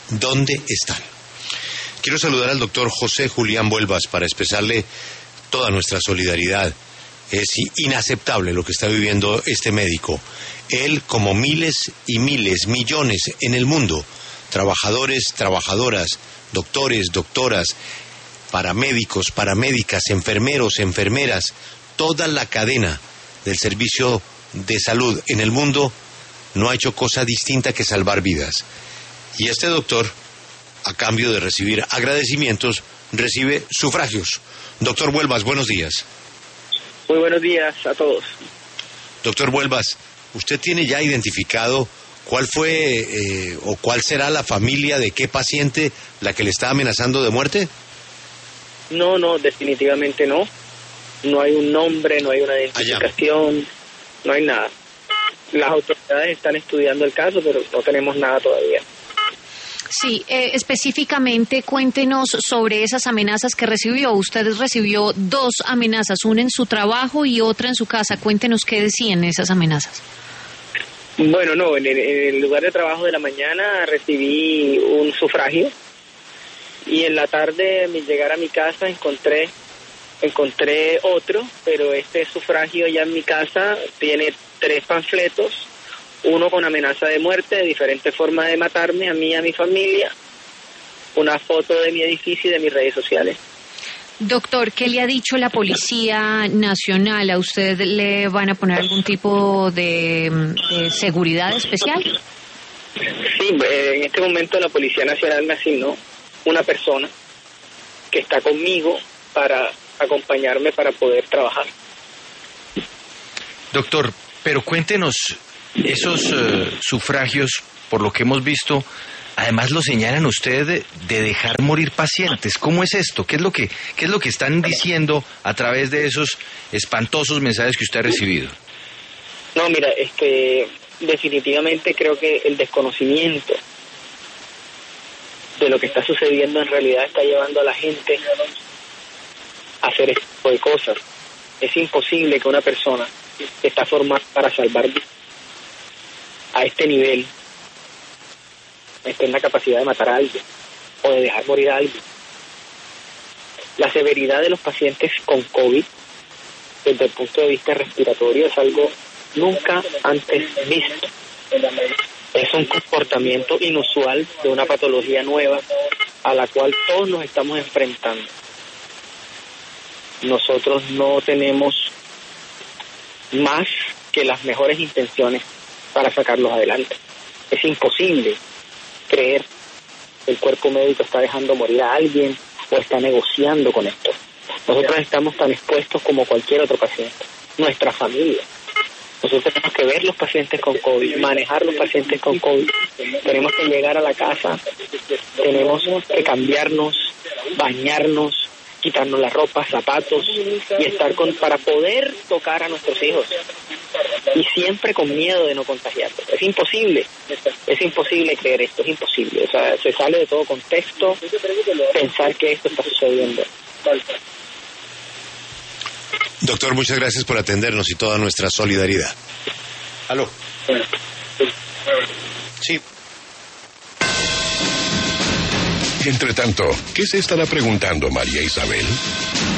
¿Dónde están? Quiero saludar al doctor José Julián Vuelvas para expresarle toda nuestra solidaridad. Es inaceptable lo que está viviendo este médico. Él, como miles y miles, millones en el mundo, trabajadores, trabajadoras, doctores, doctoras, paramédicos, paramédicas, enfermeros, enfermeras, toda la cadena del servicio de salud en el mundo no ha hecho cosa distinta que salvar vidas. Y este doctor, a cambio de recibir agradecimientos, recibe sufragios. Doctor Vuelvas, buenos días. Muy buenos días a todos. Doctor Vuelvas, ¿usted tiene ya identificado cuál fue o cuál será la familia de qué paciente la que le está amenazando de muerte? No, definitivamente no. No hay un nombre, no hay una identificación, no hay nada. Las autoridades están estudiando el caso, pero no tenemos nada todavía. Sí, específicamente cuéntenos sobre esas amenazas que recibió. Usted recibió 2 amenazas, una en su trabajo y otra en su casa. Cuéntenos qué decían esas amenazas. Bueno, no, en el lugar de trabajo de la mañana recibí un sufragio y en la tarde, al llegar a mi casa, encontré otro, pero este sufragio ya en mi casa tiene 3 panfletos, uno con amenaza de muerte, de diferentes formas de matarme, a mí y a mi familia, una foto de mi edificio y de mis redes sociales. Doctor, ¿qué le ha dicho la Policía Nacional? ¿A usted le van a poner algún tipo de seguridad especial? Sí, en este momento la Policía Nacional me asignó una persona que está conmigo para acompañarme para poder trabajar. Doctor, pero cuéntenos, esos sufragios, por lo que hemos visto, además lo señalan usted de dejar morir pacientes. ¿Cómo es esto? ¿Qué es lo que están diciendo a través de esos espantosos mensajes que usted ha recibido? No, mira, definitivamente creo que el desconocimiento de lo que está sucediendo en realidad está llevando a la gente a hacer este tipo de cosas. Es imposible que una persona que está formada para salvar a este nivel esté en la capacidad de matar a alguien o de dejar morir a alguien. La severidad de los pacientes con COVID desde el punto de vista respiratorio es algo nunca antes visto. Es un comportamiento inusual de una patología nueva a la cual todos nos estamos enfrentando. Nosotros no tenemos más que las mejores intenciones para sacarlos adelante. Es imposible creer que el cuerpo médico está dejando morir a alguien o está negociando con esto. Nosotros estamos tan expuestos como cualquier otro paciente, nuestra familia. Nosotros tenemos que ver los pacientes con COVID, manejar los pacientes con COVID. Tenemos que llegar a la casa, tenemos que cambiarnos, bañarnos, quitarnos la ropa, zapatos y estar para poder tocar a nuestros hijos. Y siempre con miedo de no contagiarlos. Es imposible creer esto, es imposible. O sea, se sale de todo contexto pensar que esto está sucediendo. Doctor, muchas gracias por atendernos y toda nuestra solidaridad. ¿Aló? Sí. Y entre tanto, ¿qué se estará preguntando María Isabel?